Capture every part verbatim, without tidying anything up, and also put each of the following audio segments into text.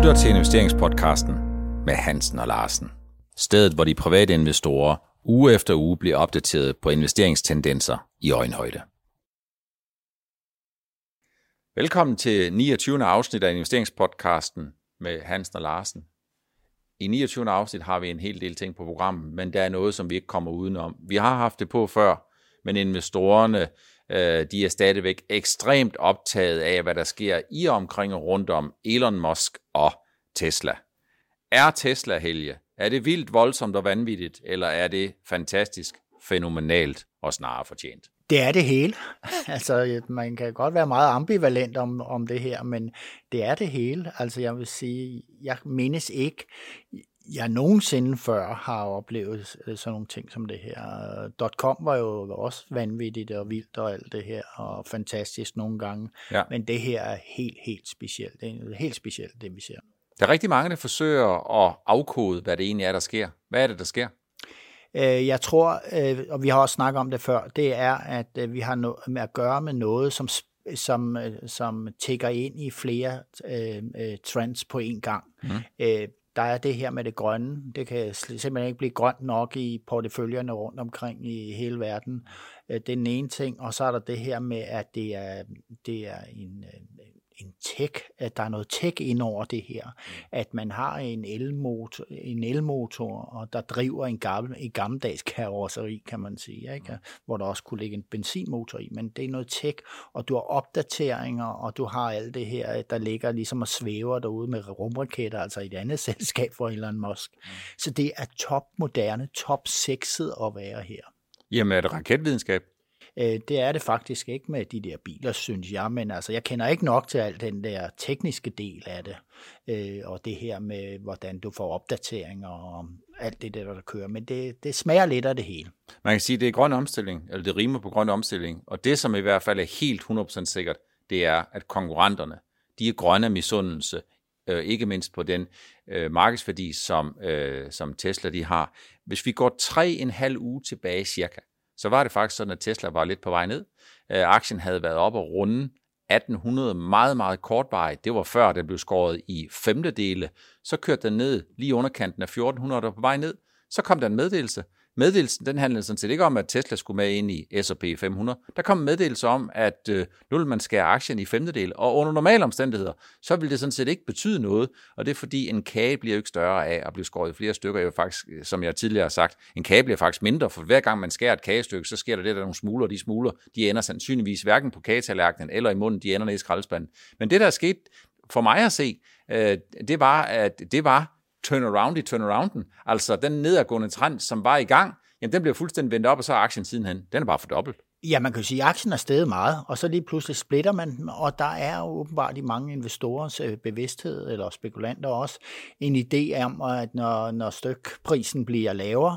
lytter til investeringspodcasten med Hansen og Larsen. Stedet, hvor de private investorer uge efter uge bliver opdateret på investeringstendenser i øjenhøjde. Velkommen til niogtyvende afsnit af investeringspodcasten med Hansen og Larsen. I niogtyvende afsnit har vi en hel del ting på programmet, men der er noget, som vi ikke kommer udenom. Vi har haft det på før, men investorerne de er stadigvæk ekstremt optaget af, hvad der sker i og omkring og rundt om Elon Musk og Tesla. Er Tesla helge? Er det vildt, voldsomt og vanvittigt, eller er det fantastisk, fænomenalt og snarere fortjent? Det er det hele. Altså, man kan godt være meget ambivalent om, om det her, men det er det hele. Altså, jeg vil sige, jeg mindes ikke, jeg nogensinde før har oplevet sådan nogle ting som det her. .com var jo også vanvittigt og vildt og alt det her, og fantastisk nogle gange. Ja. Men det her er helt, helt specielt. Det er helt specielt, det vi ser. Der er rigtig mange, der forsøger at afkode, hvad det egentlig er, der sker. Hvad er det, der sker? Jeg tror, og vi har også snakket om det før, det er, at vi har at gøre med noget, som som, som tækker ind i flere øh, trends på én gang. Mm. Øh, der er det her med det grønne. Det kan simpelthen ikke blive grønt nok i porteføljerne rundt omkring i hele verden. Øh, det er den ene ting. Og så er der det her med, at det er, det er en, en tech, at der er noget tech ind over det her. At man har en elmotor, en elmotor og der driver en, gammel, en gammeldags karosseri, kan man sige, ikke? Hvor der også kunne ligge en benzinmotor i. Men det er noget tech, og du har opdateringer, og du har alt det her, der ligger ligesom og svæver derude med rumraketter, altså et andet selskab for Elon Musk. Mm. Så det er topmoderne, top-sexet at være her. Jamen er det raketvidenskab? Det er det faktisk ikke med de der biler, synes jeg, men altså, jeg kender ikke nok til al den der tekniske del af det, og det her med, hvordan du får opdateringer og alt det der, der kører, men det, det smager lidt af det hele. Man kan sige, at det er grøn omstilling, eller det rimer på grøn omstilling, og det, som i hvert fald er helt hundrede procent sikkert, det er, at konkurrenterne, de er grønne misundelse, ikke mindst på den øh, markedsværdi, som, øh, som Tesla de har. Hvis vi går tre en halv uge tilbage cirka, så var det faktisk sådan, at Tesla var lidt på vej ned. Øh, aktien havde været op og runde atten hundrede meget, meget kortvarigt. Det var før, den blev skåret i femtedele. Så kørte den ned lige underkanten af fjorten hundrede og på vej ned. Så kom der en meddelelse. Meddelelsen, den handlede sådan set ikke om, at Tesla skulle med ind i S og P fem hundrede. Der kom en meddelelse om, at øh, nu vil man skære aktien i femtedel, og under normale omstændigheder, så vil det sådan set ikke betyde noget, og det er fordi, en kage bliver jo ikke større af at blive skåret i flere stykker. Jeg faktisk, som jeg tidligere har sagt, en kage bliver faktisk mindre, for hver gang man skærer et kagestykke, så sker der det, der er nogle smuler, og de smuler, de ender sandsynligvis hverken på kagetallerkenen eller i munden, de ender ned i skraldespanden. Men det, der er sket for mig at se, øh, det var, at det var turnaround i turnarounden, altså den nedadgående trend, som var i gang, jamen den blev fuldstændig vendt op, og så er aktien sidenhen. Den er bare fordoblet. Ja, man kan jo sige, at aktien er steget meget, og så lige pludselig splitter man den, og der er jo åbenbart i mange investorers bevidsthed, eller spekulanter også, en idé om, at når, når stykprisen bliver lavere,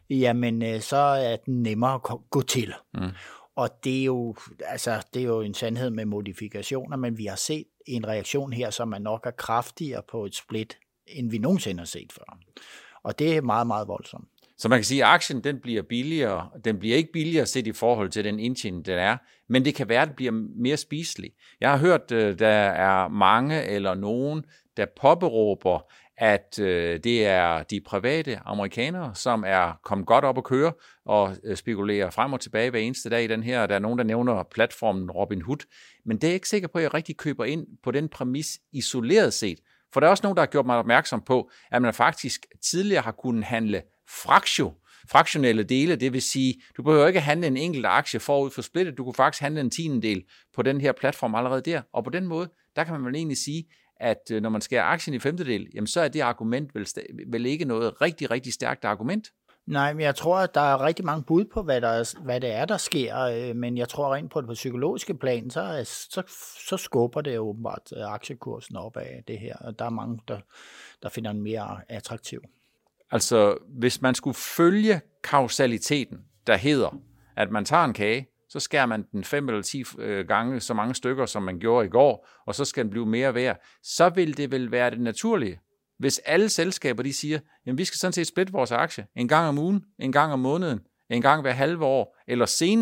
jamen så er den nemmere at gå til. Mm. Og det er, jo, altså, det er jo en sandhed med modifikationer, men vi har set en reaktion her, som er nok er kraftigere på et split, end vi nogensinde har set før. Og det er meget, meget voldsomt. Så man kan sige, at aktien den bliver billigere. Den bliver ikke billigere set i forhold til den indtjening, den er, men det kan være, at det bliver mere spiselig. Jeg har hørt, at der er mange eller nogen, der påberåber, at det er de private amerikanere, som er kommet godt op at køre og spekulerer frem og tilbage hver eneste dag i den her. Der er nogen, der nævner platformen Robinhood, men det er jeg ikke sikker på, at jeg rigtig køber ind på den præmis isoleret set. For der er også nogen, der har gjort mig opmærksom på, at man faktisk tidligere har kunnet handle fraktio, fraktionelle dele, det vil sige, du behøver ikke handle en enkelt aktie forud for splittet, du kunne faktisk handle en tiendedel på den her platform allerede der, og på den måde, der kan man vel egentlig sige, at når man skærer aktien i femtedel, jamen så er det argument vel, vel ikke noget rigtig, rigtig stærkt argument. Nej, men jeg tror, at der er rigtig mange bud på, hvad, der er, hvad det er, der sker, men jeg tror rent på det på psykologiske plan, så, så, så skubber det åbenbart aktiekursen op af det her, og der er mange, der, der finder den mere attraktiv. Altså, hvis man skulle følge kausaliteten, der hedder, at man tager en kage, så skærer man den fem eller ti gange så mange stykker, som man gjorde i går, og så skal den blive mere værd, så vil det vel være det naturlige. Hvis alle selskaber, de siger, jamen vi skal sådan set splitte vores aktie en gang om ugen, en gang om måneden, en gang hver halve år, eller senest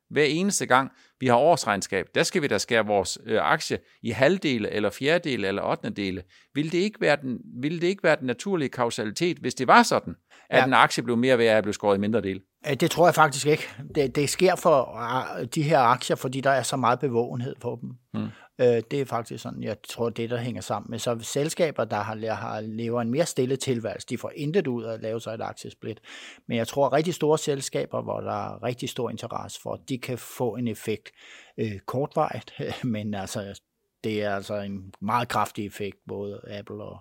Hver eneste gang, vi har årsregnskab, der skal vi da skære vores øh, aktie i halvdele, eller fjerdedele, eller ottendedele. Vil det ikke være den, vil det ikke være den naturlige kausalitet, hvis det var sådan, at ja. en aktie blev mere værd, at blev skåret i mindre del? Det tror jeg faktisk ikke. Det, det sker for de her aktier, fordi der er så meget bevågenhed på dem. Hmm. Det er faktisk sådan, jeg tror, det der hænger sammen med. Så selskaber, der har, har lever en mere stille tilværelse, de får intet ud af at lave sig et aktiesplit. Men jeg tror, at rigtig store selskaber, hvor der er rigtig stor interesse for, de kan få en effekt øh, kortvarigt, men altså, det er altså en meget kraftig effekt, både Apple og,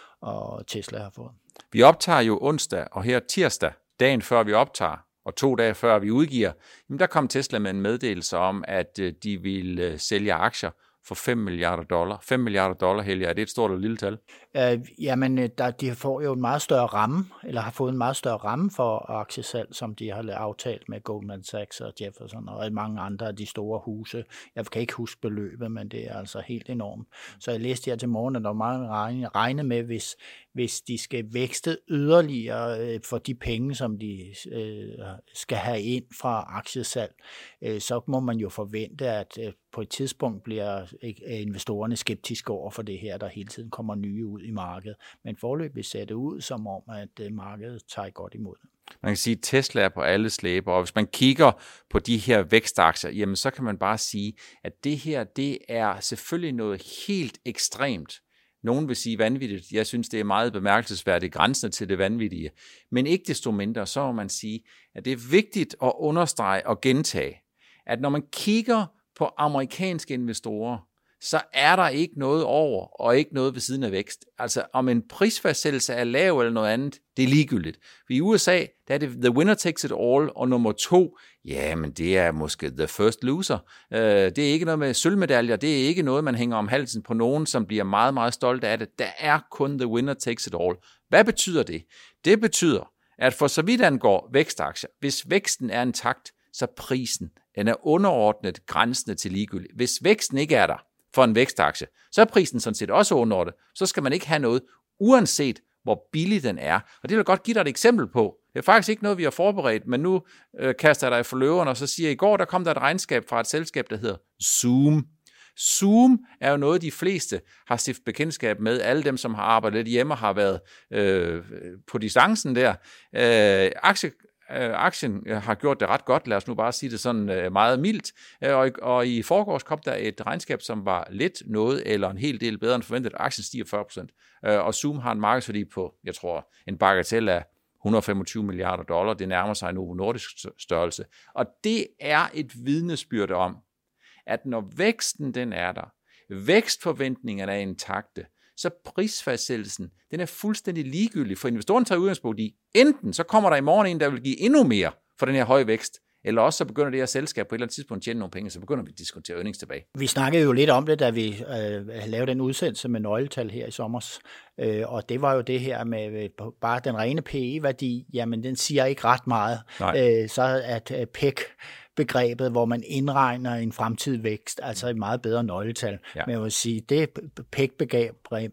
og Tesla har fået. Vi optager jo onsdag, og her tirsdag, dagen før vi optager, og to dage før vi udgiver, jamen der kom Tesla med en meddelelse om, at de ville sælge aktier for fem milliarder dollar. fem milliarder dollar, Helge, er det et stort eller lille tal? Øh, jamen, der, de får jo en meget større ramme, eller har fået en meget større ramme for aktiesalg, som de har aftalt med Goldman Sachs og Jefferson og mange andre af de store huse. Jeg kan ikke huske beløbet, men det er altså helt enormt. Så jeg læste her til morgen, at der er mange regne, regne med, hvis, hvis de skal vækste yderligere øh, for de penge, som de øh, skal have ind fra aktiesalg, øh, så må man jo forvente, at øh, på et tidspunkt bliver investorerne skeptiske over for det her, der hele tiden kommer nye ud i markedet. Men foreløbig ser det ud som om, at markedet tager godt imod det. Man kan sige, at Tesla er på alle slæber, og hvis man kigger på de her vækstaktier, jamen så kan man bare sige, at det her, det er selvfølgelig noget helt ekstremt. Nogen vil sige vanvittigt. Jeg synes, det er meget bemærkelsesværdigt, grænsende til det vanvittige. Men ikke desto mindre, så må man sige, at det er vigtigt at understrege og gentage, at når man kigger på amerikanske investorer, så er der ikke noget over, og ikke noget ved siden af vækst. Altså, om en prisfastsættelse er lav eller noget andet, det er ligegyldigt. For i U S A, der er det the winner takes it all, og nummer to, ja, men det er måske the first loser. Det er ikke noget med sølvmedaljer, det er ikke noget, man hænger om halsen på nogen, som bliver meget, meget stolte af det. Der er kun the winner takes it all. Hvad betyder det? Det betyder, at for så vidt angår vækstaktier, hvis væksten er intakt, så prisen, den er underordnet grænsende til ligegyldigt. Hvis væksten ikke er der for en vækstaktie, så er prisen sådan set også underordnet. Så skal man ikke have noget, uanset hvor billig den er. Og det vil jeg godt give dig et eksempel på. Det er faktisk ikke noget, vi har forberedt, men nu øh, kaster jeg dig for løverne, og så siger jeg, i går der kom der et regnskab fra et selskab, der hedder Zoom. Zoom er jo noget, de fleste har stiftet bekendtskab med. Alle dem, som har arbejdet lidt hjemme, har været øh, på distancen der. Øh, aktie Aktien har gjort det ret godt, lad os nu bare sige det sådan meget mildt, og, og i forgårs kom der et regnskab, som var lidt noget eller en hel del bedre end forventet. Aktien stiger fyrre procent, og Zoom har en markedsværdi på, jeg tror, en bagatel af et hundrede og femogtyve milliarder dollar. Det nærmer sig en Novo Nordisk størrelse, og det er et vidnesbyrd om, at når væksten den er der, vækstforventningerne er intakte, så prisfastsættelsen, den er fuldstændig ligegyldig, for investoren tager udgangspunkt i, enten så kommer der i morgen en, der vil give endnu mere for den her høje vækst, eller også så begynder det her selskab på et eller andet tidspunkt at tjene nogle penge, så begynder vi at diskontere earnings tilbage. Vi snakkede jo lidt om det, da vi øh, lavede den udsendelse med nøgletal her i sommer, øh, og det var jo det her med øh, bare den rene P E-værdi, jamen den siger ikke ret meget, øh, så at øh, P E G begrebet, hvor man indregner en fremtidig vækst, altså et meget bedre nøgletal. Ja. Men jeg vil sige, det P E G-begreb,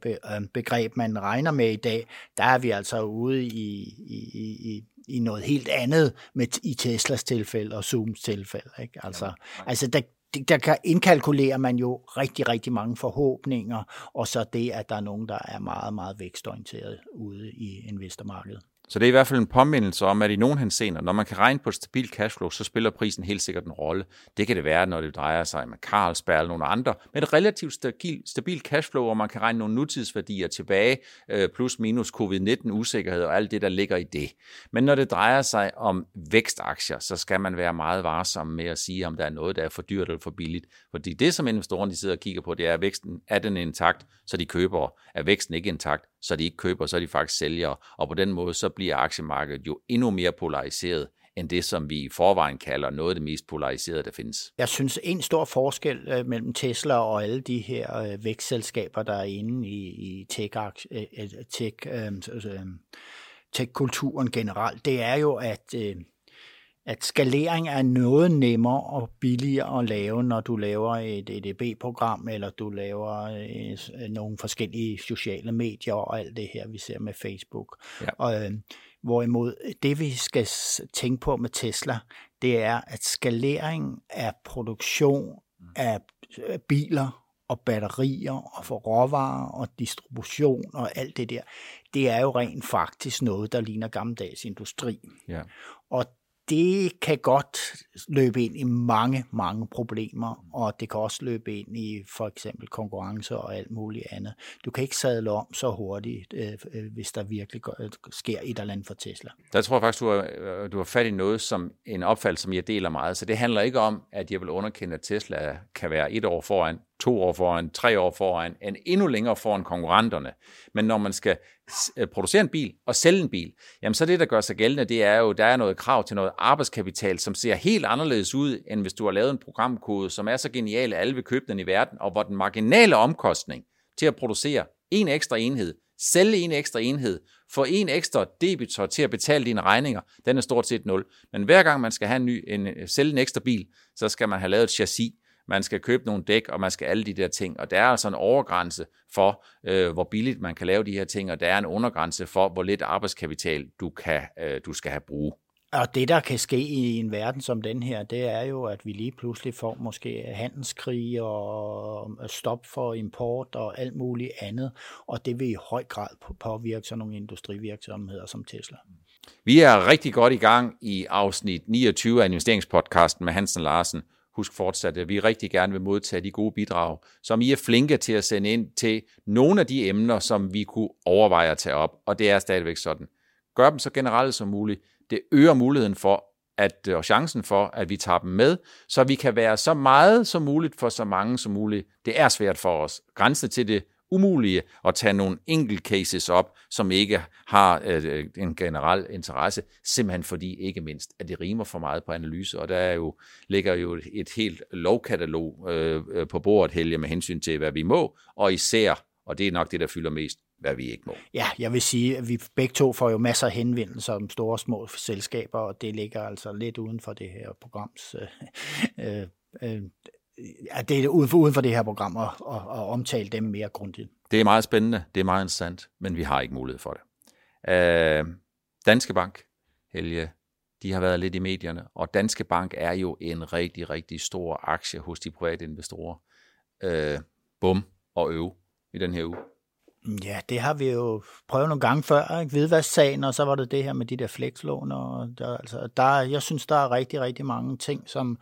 begreb, man regner med i dag, der er vi altså ude i, i, i, i noget helt andet med, i Teslas tilfælde og Zooms tilfælde. Ikke? Altså, ja. altså der, der kan indkalkulerer man jo rigtig, rigtig mange forhåbninger, og så det, at der er nogen, der er meget, meget vækstorienteret ude i investormarkedet. Så det er i hvert fald en påmindelse om, at i nogen henseender, når man kan regne på et stabilt cashflow, så spiller prisen helt sikkert en rolle. Det kan det være, når det drejer sig med Carlsberg eller nogle andre. Med et relativt stabilt stabil cashflow, hvor man kan regne nogle nutidsværdier tilbage, plus minus covid nitten usikkerhed og alt det, der ligger i det. Men når det drejer sig om vækstaktier, så skal man være meget varsom med at sige, om der er noget, der er for dyrt eller for billigt. Fordi det, som investorerne de sidder og kigger på, det er, at væksten er den intakt, så de køber. Er væksten ikke intakt, så de ikke køber, så er de faktisk sælgere. Og på den måde, så bliver aktiemarkedet jo endnu mere polariseret, end det, som vi i forvejen kalder noget af det mest polariserede, der findes. Jeg synes, en stor forskel øh, mellem Tesla og alle de her øh, vækstselskaber, der er inde i, i tech, øh, tech, øh, tech-kulturen generelt, det er jo, at øh, at skalering er noget nemmere og billigere at lave, når du laver et E D B-program, eller du laver øh, nogle forskellige sociale medier og alt det her, vi ser med Facebook. Ja. Og, øh, hvorimod det, vi skal tænke på med Tesla, det er, at skalering af produktion af biler og batterier og for råvarer og distribution og alt det der, det er jo rent faktisk noget, der ligner gammeldags industri. Ja. Og det kan godt løbe ind i mange, mange problemer, og det kan også løbe ind i for eksempel konkurrence og alt muligt andet. Du kan ikke sadle om så hurtigt, øh, hvis der virkelig går, sker et eller andet for Tesla. Der tror jeg faktisk, du har, du har fat i noget, som en opfattelse, som jeg deler meget. Så det handler ikke om, at jeg vil underkende, at Tesla kan være et år foran, to år foran, tre år foran, en endnu længere foran konkurrenterne. Men når man skal producere en bil og sælge en bil, jamen så det, der gør sig gældende, det er jo, der er noget krav til noget arbejdskapital, som ser helt anderledes ud, end hvis du har lavet en programkode, som er så genial, at alle vil købe den i verden, og hvor den marginale omkostning til at producere en ekstra enhed, sælge en ekstra enhed, få en ekstra debitor til at betale dine regninger, den er stort set nul. Men hver gang man skal have en ny, en, sælge en ekstra bil, så skal man have lavet et chassis, man skal købe nogle dæk, og man skal alle de der ting. Og der er altså en overgrænse for, øh, hvor billigt man kan lave de her ting, og der er en undergrænse for, hvor lidt arbejdskapital du, kan, øh, du skal have brug. Og det, der kan ske i en verden som den her, det er jo, at vi lige pludselig får måske handelskrig og stop for import og alt muligt andet, og det vil i høj grad påvirke sådan nogle industrivirksomheder som Tesla. Vi er rigtig godt i gang i afsnit niogtyve af investeringspodcasten med Hansen Larsen. Husk fortsat, at vi rigtig gerne vil modtage de gode bidrag, som I er flinke til at sende ind til nogle af de emner, som vi kunne overveje at tage op, og det er stadigvæk sådan. Gør dem så generelt som muligt. Det øger muligheden for, at, og chancen for, at vi tager dem med, så vi kan være så meget som muligt for så mange som muligt. Det er svært for os. Grænsen til det umulige at tage nogle enkelt cases op, som ikke har øh, en generel interesse, simpelthen fordi ikke mindst, at det rimer for meget på analyse, og der er jo, ligger jo et helt lovkatalog øh, på bordet, Helge, med hensyn til, hvad vi må, og især, og det er nok det, der fylder mest, hvad vi ikke må. Ja, jeg vil sige, at vi begge to får jo masser af henvendelser om store og små selskaber, og det ligger altså lidt uden for det her programs øh, øh, øh, Ja, det er uden for, uden for det her program at, at, at omtale dem mere grundigt. Det er meget spændende, det er meget interessant, men vi har ikke mulighed for det. Øh, Danske Bank, Helge, de har været lidt i medierne, og Danske Bank er jo en rigtig, rigtig stor aktie hos de private investorer. Øh, bum og øv i den her uge. Ja, det har vi jo prøvet nogle gange før, ikke? Hvidvasksagen, og så var det det her med de der flekslån, og der, altså, der, jeg synes, der er rigtig, rigtig mange ting, som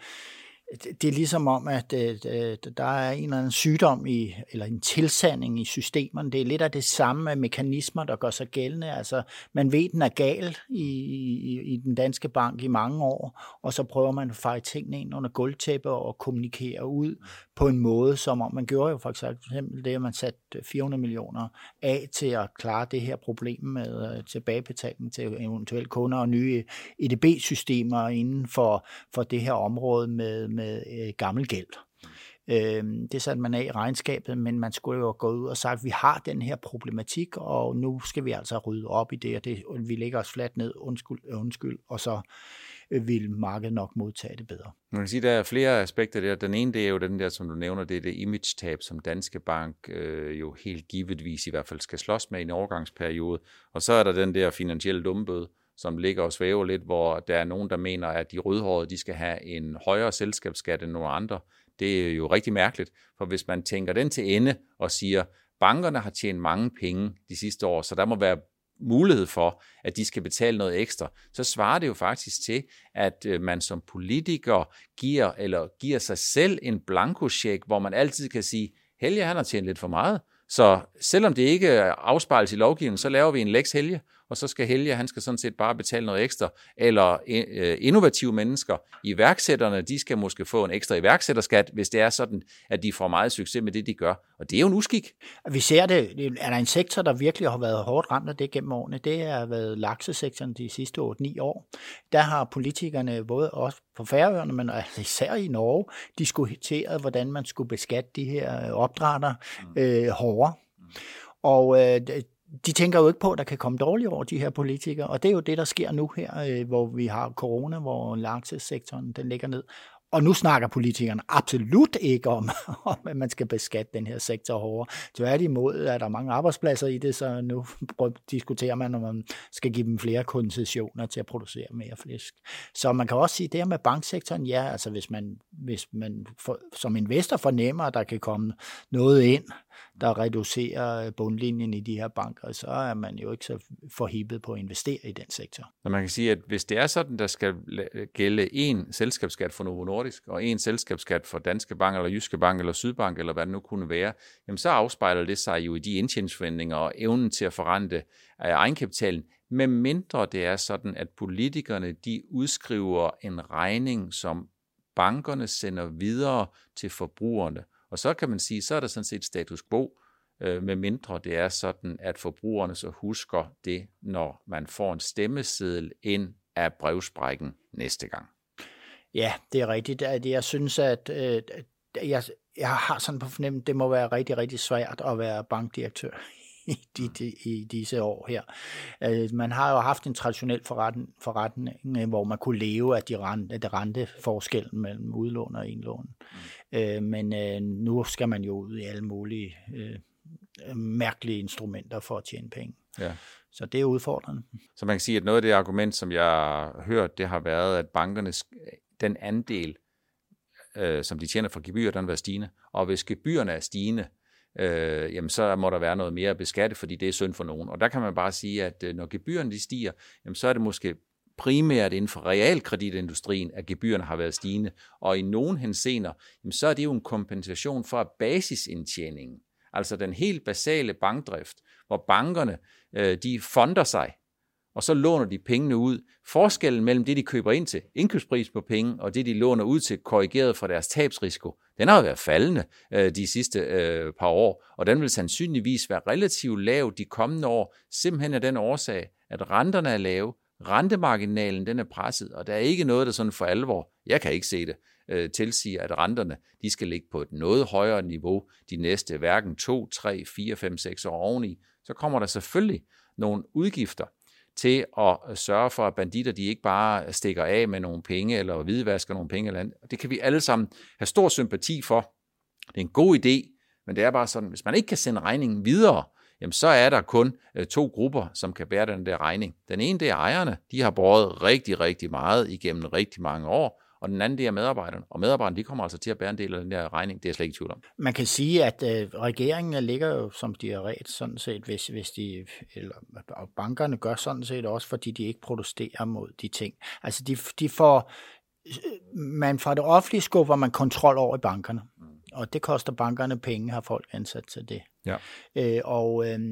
det er ligesom om, at øh, der er en eller anden sygdom i, eller en tilsanding i systemerne. Det er lidt af det samme mekanismer, der gør sig gældende. Altså, man ved, den er gal i, i, i den danske bank i mange år, og så prøver man at feje tingene ind under gulvtæppe og kommunikere ud på en måde, som om man gjorde jo for eksempel det, at man satte fire hundrede millioner af til at klare det her problem med uh, tilbagebetaling til eventuelle kunder og nye E D B-systemer inden for, for det her område med med øh, gammel gæld. Øh, det satte man af i regnskabet, men man skulle jo gå ud og sagt, at vi har den her problematik, og nu skal vi altså rydde op i det, og det, vi lægger os fladt ned, undskyld, undskyld og så øh, vil markedet nok modtage det bedre. Man kan sige, at der er flere aspekter der. Den ene, det er jo den der, som du nævner, det er det image-tab, som Danske Bank øh, jo helt givetvis i hvert fald skal slås med i en overgangsperiode. Og så er der den der finansielle dummebøde, som ligger og svæver lidt, hvor der er nogen, der mener, at de rødhårede, de skal have en højere selskabsskat end nogle andre. Det er jo rigtig mærkeligt, for hvis man tænker den til ende og siger, bankerne har tjent mange penge de sidste år, så der må være mulighed for, at de skal betale noget ekstra, så svarer det jo faktisk til, at man som politiker giver, eller giver sig selv en blankocheck, hvor man altid kan sige, Helge, han har tjent lidt for meget, så selvom det ikke afspejles i lovgivningen, så laver vi en lex Helge, og så skal Helge, han skal sådan set bare betale noget ekstra. Eller øh, innovative mennesker, iværksætterne, de skal måske få en ekstra iværksætterskat, hvis det er sådan, at de får meget succes med det, de gør. Og det er jo en uskik. Vi ser det, er der en sektor, der virkelig har været hårdt ramt af det gennem årene, det har været laksesektoren de sidste otte ni år. Der har politikerne både også på Færøerne, men især i Norge, diskuteret, hvordan man skulle beskatte de her opdrætter øh, hårdere. Og øh, de tænker jo ikke på, at der kan komme dårligt over de her politikere, og det er jo det, der sker nu her, hvor vi har corona, hvor laksesektoren den ligger ned. Og nu snakker politikerne absolut ikke om, om, at man skal beskatte den her sektor hårdere. Tværtimod er der mange arbejdspladser i det, så nu diskuterer man, om man skal give dem flere koncessioner til at producere mere fisk. Så man kan også sige, det her med banksektoren, ja, altså hvis man, hvis man for, som investor fornemmer, at der kan komme noget ind, der reducerer bundlinjen i de her banker, så er man jo ikke så forhippet på at investere i den sektor. Så man kan sige, at hvis det er sådan, der skal gælde én selskabsskat for Novo Nordisk, og én selskabsskat for Danske Bank, eller Jyske Bank, eller Sydbank, eller hvad det nu kunne være, jamen så afspejler det sig jo i de indtjeningsforventninger og evnen til at forrente egenkapitalen, med mindre det er sådan, at politikerne de udskriver en regning, som bankerne sender videre til forbrugerne. Og så kan man sige, så er der sådan set status quo, øh, med mindre det er sådan, at forbrugerne så husker det, når man får en stemmeseddel ind af brevsprækken næste gang. Ja, det er rigtigt. Jeg synes, at øh, jeg, jeg har sådan på fornemmelsen, det må være rigtig, rigtig svært at være bankdirektør i, de, de, i disse år her. Øh, man har jo haft en traditionel forretning, forretning hvor man kunne leve af de rente, de renteforskellen mellem udlån og indlån. Mm. Øh, men øh, nu skal man jo ud i alle mulige øh, mærkelige instrumenter for at tjene penge. Ja. Så det er udfordrende. Så man kan sige, at noget af det argument, som jeg har hørt, det har været, at bankernes den andel, øh, som de tjener fra gebyrer, den vil være stigende. Og hvis gebyrerne er stigende, øh, jamen så må der være noget mere at beskatte, fordi det er synd for nogen. Og der kan man bare sige, at øh, når gebyrerne de stiger, jamen så er det måske primært inden for realkreditindustrien, at gebyrerne har været stigende. Og i nogen henseender, jamen så er det jo en kompensation for basisindtjeningen. Altså den helt basale bankdrift, hvor bankerne øh, de fonder sig, og så låner de pengene ud. Forskellen mellem det, de køber ind til, indkøbspris på penge, og det, de låner ud til, korrigeret for deres tabsrisiko, den har jo været faldende øh, de sidste øh, par år, og den vil sandsynligvis være relativt lav de kommende år, simpelthen af den årsag, at renterne er lave, rentemarginalen den er presset, og der er ikke noget, der sådan for alvor, jeg kan ikke se det, øh, tilsiger, at renterne de skal ligge på et noget højere niveau de næste hverken to, tre, fire, fem, seks år oveni. Så kommer der selvfølgelig nogle udgifter til at sørge for, at banditter de ikke bare stikker af med nogle penge, eller hvidvasker nogle penge eller andet. Det kan vi alle sammen have stor sympati for. Det er en god idé, men det er bare sådan, hvis man ikke kan sende regningen videre, jamen så er der kun to grupper, som kan bære den der regning. Den ene, det er ejerne. De har båret rigtig, rigtig meget igennem rigtig mange år, og den anden, det er medarbejderne. Og medarbejderne, de kommer altså til at bære en del af den der regning. Det er jeg slet ikke i tvivl om. Man kan sige, at øh, regeringen ligger jo som de er ret, sådan set, hvis, hvis de, eller og bankerne gør sådan set også, fordi de ikke protesterer mod de ting. Altså, de, de får, man fra det offentlige skubber man kontrol over i bankerne. Og det koster bankerne penge, har folk ansat til det. Ja. Øh, og, øh,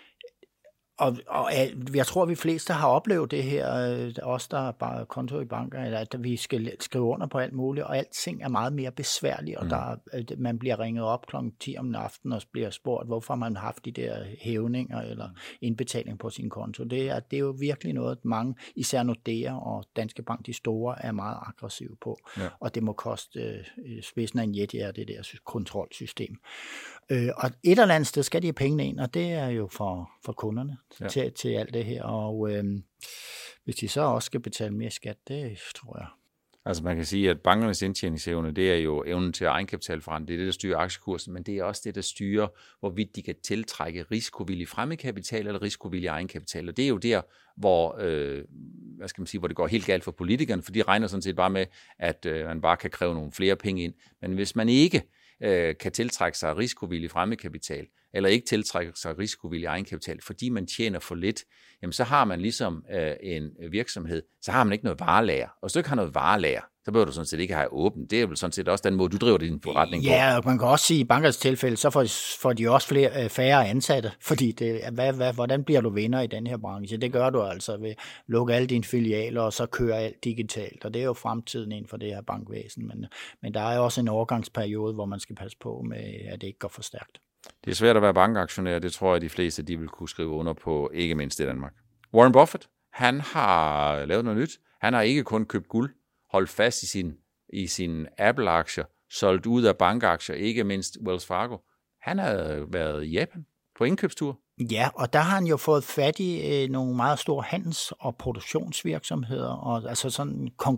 og, og jeg tror, at vi fleste har oplevet det her, os der bare konto i banker, at vi skal skrive under på alt muligt, og alting er meget mere besværligt, og mm. der, man bliver ringet op klokken ti om aftenen og bliver spurgt, hvorfor man har haft de der hævninger eller indbetaling på sin konto. Det er, det er jo virkelig noget, mange, især Nordea og Danske Bank, de store, er meget aggressive på, ja. Og det må koste øh, spidsen af en jet, ja, det der kontrolsystem. Øh, og et eller andet sted skal de have pengene ind, og det er jo for, for kunderne. Ja. Til, til alt det her, og øh, hvis de så også skal betale mere skat, det tror jeg. Altså man kan sige, at bankernes indtjeningsevne, det er jo evnen til egenkapitalforrente, det er det, der styrer aktiekursen, men det er også det, der styrer, hvorvidt de kan tiltrække risikovillig fremmedkapital eller risikovillig egenkapital, og det er jo der, hvor, øh, hvad skal man sige, hvor det går helt galt for politikerne, for de regner sådan set bare med, at øh, man bare kan kræve nogle flere penge ind, men hvis man ikke øh, kan tiltrække sig risikovillig fremmedkapital, eller ikke tiltrækker sig risikovillig egenkapital, fordi man tjener for lidt, jamen så har man ligesom øh, en virksomhed, så har man ikke noget varelager. Og hvis du ikke har noget varelager, så behøver du sådan set ikke have åbent. Det er vel sådan set også den måde, du driver din forretning på. Ja, og man kan også sige, at i bankers tilfælde, så får, får de også flere, færre ansatte, fordi det, hvad, hvad, hvordan bliver du vinder i den her branche? Det gør du altså ved at lukke alle dine filialer, og så køre alt digitalt, og det er jo fremtiden inden for det her bankvæsen. Men, men der er jo også en overgangsperiode, hvor man skal passe på med, at det ikke går for stærkt. Det er svært at være bankaktionær, det tror jeg, de fleste de vil kunne skrive under på, ikke mindst i Danmark. Warren Buffett, han har lavet noget nyt. Han har ikke kun købt guld, holdt fast i sin, i sin Apple-aktier, solgt ud af bankaktier, ikke mindst Wells Fargo. Han har været i Japan på indkøbstur. Ja, og der har han jo fået fat i øh, nogle meget store handels- og produktionsvirksomheder, og altså sådan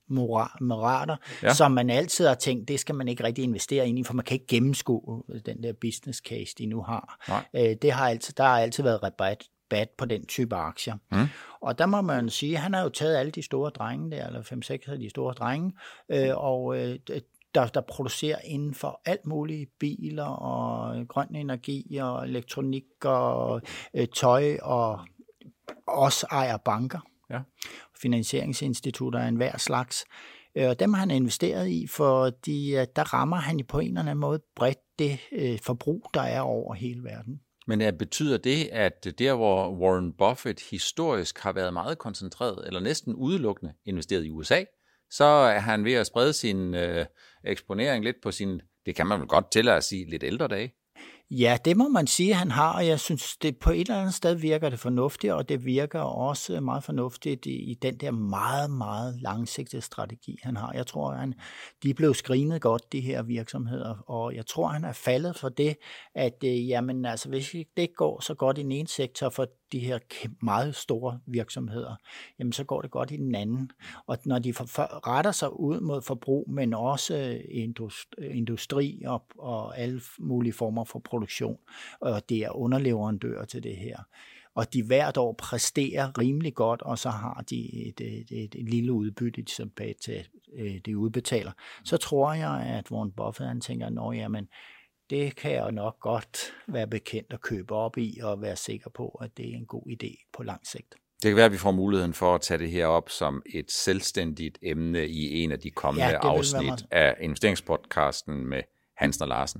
morater, ja. som man altid har tænkt, det skal man ikke rigtig investere ind i, for man kan ikke gennemskue den der business case, de nu har. Nej. Det har altid, der har altid været rabat på den type aktier. Mm. Og der må man sige, han har jo taget alle de store drenge der, eller fem seks af de store drenge, øh, og øh, der, der producerer inden for alt muligt, biler og grøn energi og elektronik og øh, tøj, og også ejer banker, ja. Finansieringsinstitutter af enhver slags. Og dem har han investeret i, fordi der rammer han på en eller anden måde bredt det øh, forbrug, der er over hele verden. Men ja, betyder det, at der, hvor Warren Buffett historisk har været meget koncentreret, eller næsten udelukkende investeret i U S A, så er han ved at sprede sin øh, eksponering lidt på sin, det kan man vel godt tillade at sige, lidt ældre dage? Ja, det må man sige, han har, og jeg synes, det på et eller andet sted virker det fornuftigt, og det virker også meget fornuftigt i, i den der meget, meget langsigtede strategi, han har. Jeg tror, han, de er blevet screenet godt, de her virksomheder, og jeg tror, han er faldet for det, at øh, jamen, altså, hvis det ikke går så godt i den ene sektor for de her meget store virksomheder, jamen så går det godt i den anden. Og når de for, for, retter sig ud mod forbrug, men også industri og, og alle mulige former for produktion, og det er underleverandører til det her. Og de hvert år præsterer rimelig godt, og så har de et, et, et, et lille udbytte, som til de udbetaler. Så tror jeg, at Warren Buffett han tænker, nå jamen, det kan jeg nok godt være bekendt at købe op i, og være sikker på, at det er en god idé på lang sigt. Det kan være, at vi får muligheden for at tage det her op som et selvstændigt emne i en af de kommende ja, afsnit af investeringspodcasten med Hansen og Larsen.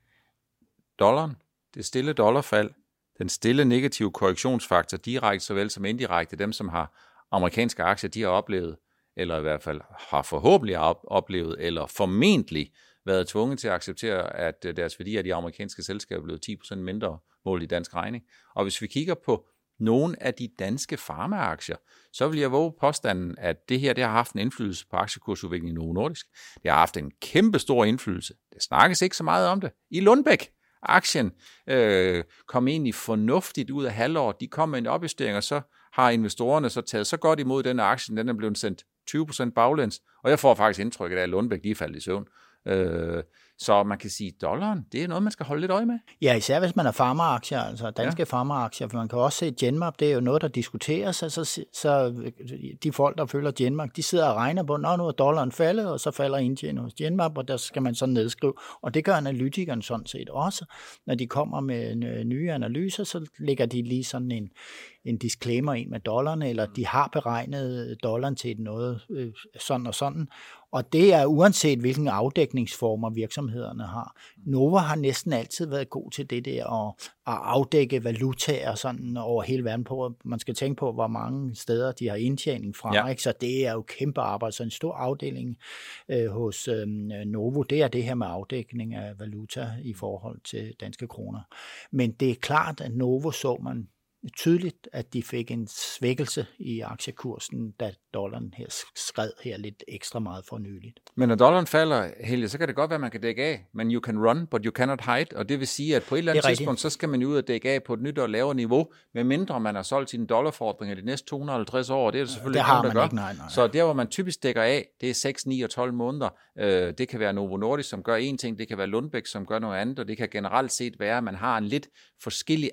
Dollaren, det stille dollarfald, den stille negative korrektionsfaktor, direkte såvel som indirekte, dem som har amerikanske aktier, de har oplevet, eller i hvert fald har forhåbentlig oplevet, eller formentlig været tvunget til at acceptere, at deres værdier af de amerikanske selskaber er blevet ti procent mindre målt i dansk regning. Og hvis vi kigger på nogle af de danske farmaaktier, så vil jeg våge påstanden, at det her det har haft en indflydelse på aktiekursudviklingen i Novo Nordisk. Det har haft en kæmpe stor indflydelse. Det snakkes ikke så meget om det. I Lundbeck, aktien øh, kom egentlig fornuftigt ud af halvår. De kom med en opjustering, og så har investorerne så taget så godt imod den aktie, den er blevet sendt tyve procent baglæns. Og jeg får faktisk indtrykket af, at Lundbeck lige faldt i søvn. Øh, så man kan sige, at dollaren, det er noget, man skal holde lidt øje med. Ja, især hvis man er farmaaktier, altså danske ja. farmaaktier, for man kan også se Genmab, det er jo noget, der diskuteres, altså, så de folk, der følger Genmab, de sidder og regner på, når nu er dollaren faldet, og så falder indtjeningen hos Genmab, og der skal man så nedskrive, og det gør analytikerne sådan set også. Når de kommer med nye analyser, så lægger de lige sådan en, en disclaimer ind med dollaren, eller de har beregnet dollaren til noget øh, sådan og sådan, og det er uanset hvilken afdækningsformer virksomhederne har. Novo har næsten altid været god til det der at, at afdække valutaer sådan over hele verden på. Man skal tænke på, hvor mange steder de har indtjening fra. Ja. Ikke? Så det er jo kæmpe arbejde. Så en stor afdeling øh, hos øh, Novo, det er det her med afdækning af valuta i forhold til danske kroner. Men det er klart, at Novo så man tydeligt, at de fik en svækkelse i aktiekursen, da dollaren her skred her lidt ekstra meget for nyligt. Men når dollaren falder, Helge, så kan det godt være, at man kan dække af, men you can run, but you cannot hide, og det vil sige, at på et eller andet tidspunkt, så skal man jo ud og dække af på et nyt og lavere niveau, medmindre man har solgt sine dollarfordringer de næste to hundrede og halvtreds år, og det er det selvfølgelig det ikke nogen, der gør. Ikke, nej, nej. Så der, hvor man typisk dækker af, det er seks, ni og tolv måneder. Øh, det kan være Novo Nordisk, som gør en ting, det kan være Lundbeck, som gør noget andet, og det kan generelt set være, at man har en lidt forskellig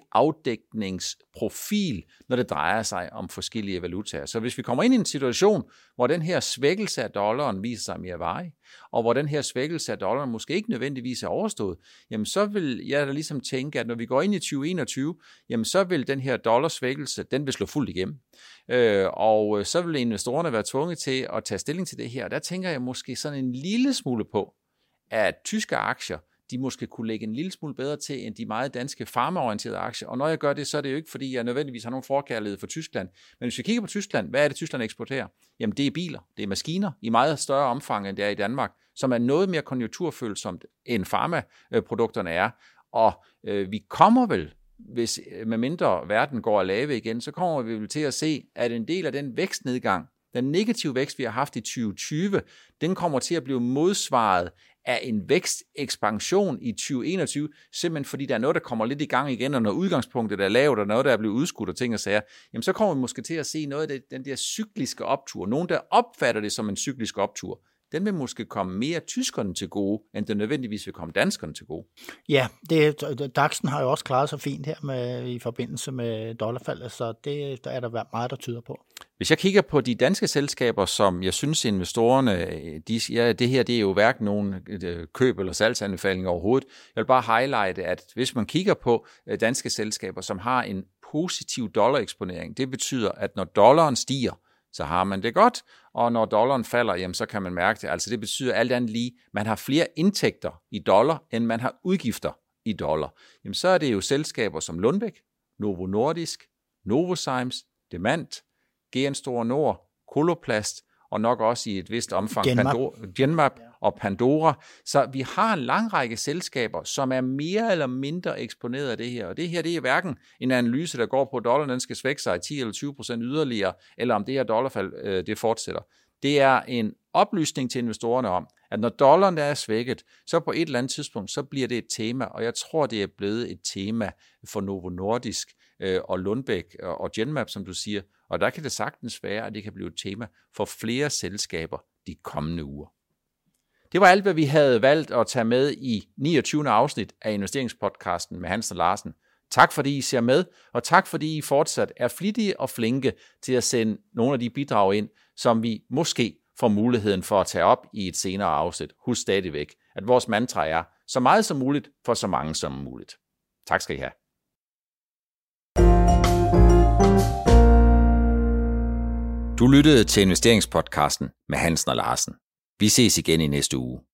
afdækningsprofil, når det drejer sig om forskellige valutaer. Så hvis vi kommer ind i en situation, hvor den her svækkelse af dollaren viser sig mere varig, og hvor den her svækkelse af dollaren måske ikke nødvendigvis er overstået, jamen så vil jeg da ligesom tænke, at når vi går ind i tyve enogtyve, jamen så vil den her dollarsvækkelse, den vil slå fuldt igennem. Øh, og så vil investorerne være tvunget til at tage stilling til det her. Og der tænker jeg måske sådan en lille smule på, at tyske aktier, de måske kunne lægge en lille smule bedre til, end de meget danske farmaorienterede aktier. Og når jeg gør det, så er det jo ikke, fordi jeg nødvendigvis har nogen forkærlighed for Tyskland. Men hvis vi kigger på Tyskland, hvad er det, Tyskland eksporterer? Jamen, det er biler, det er maskiner, i meget større omfang, end det er i Danmark, som er noget mere konjunkturfølsomt, end farmaprodukterne er. Og øh, vi kommer vel, hvis med mindre verden går at lave igen, så kommer vi vel til at se, at en del af den vækstnedgang, den negative vækst, vi har haft i tyve tyve, den kommer til at blive modsvaret af en vækstekspansion i tyve enogtyve, simpelthen fordi der er noget, der kommer lidt i gang igen, og når udgangspunktet er lavt, og noget, der er blevet udskudt og ting og sager, jamen så kommer vi måske til at se noget af det, den der cykliske optur. Nogen, der opfatter det som en cyklisk optur, den vil måske komme mere tyskerne til gode, end den nødvendigvis vil komme danskerne til gode. Ja, det, DAX'en har jo også klaret sig fint her med, i forbindelse med dollarfaldet, så det der er der meget, der tyder på. Hvis jeg kigger på de danske selskaber, som jeg synes investorerne, de, ja, det her det er jo hverken nogen køb- eller salgsanbefaling overhovedet. Jeg vil bare highlighte, at hvis man kigger på danske selskaber, som har en positiv dollareksponering, det betyder, at når dollaren stiger, så har man det godt, og når dollaren falder, jamen, så kan man mærke det. Altså det betyder alt andet lige, man har flere indtægter i dollar, end man har udgifter i dollar. Jamen så er det jo selskaber som Lundbeck, Novo Nordisk, Novozymes, Demant, G N Store Nord, Coloplast, og nok også i et vist omfang Genmab, Pandora, Genmab og Pandora. Så vi har en lang række selskaber, som er mere eller mindre eksponeret af det her. Og det her det er hverken en analyse, der går på, at dollaren den skal svække sig ti eller tyve procent yderligere, eller om det her dollarfald øh, det fortsætter. Det er en oplysning til investorerne om, at når dollaren der er svækket, så på et eller andet tidspunkt, så bliver det et tema, og jeg tror, det er blevet et tema for Novo Nordisk øh, og Lundbeck og, og Genmab, som du siger. Og der kan det sagtens være, at det kan blive et tema for flere selskaber de kommende uger. Det var alt, hvad vi havde valgt at tage med i niogtyvende afsnit af investeringspodcasten med Hansen og Larsen. Tak fordi I ser med, og tak fordi I fortsat er flittige og flinke til at sende nogle af de bidrag ind, som vi måske får muligheden for at tage op i et senere afsnit. Husk stadigvæk, at vores mantra er så meget som muligt for så mange som muligt. Tak skal I have. Du lyttede til investeringspodcasten med Hansen og Larsen. Vi ses igen i næste uge.